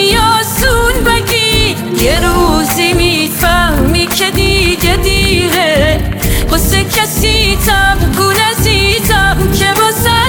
نمیتونی آسون بگی، یه روزی میفهمی که دیگه دیره واسه کسی تب کن عزیزم که واسه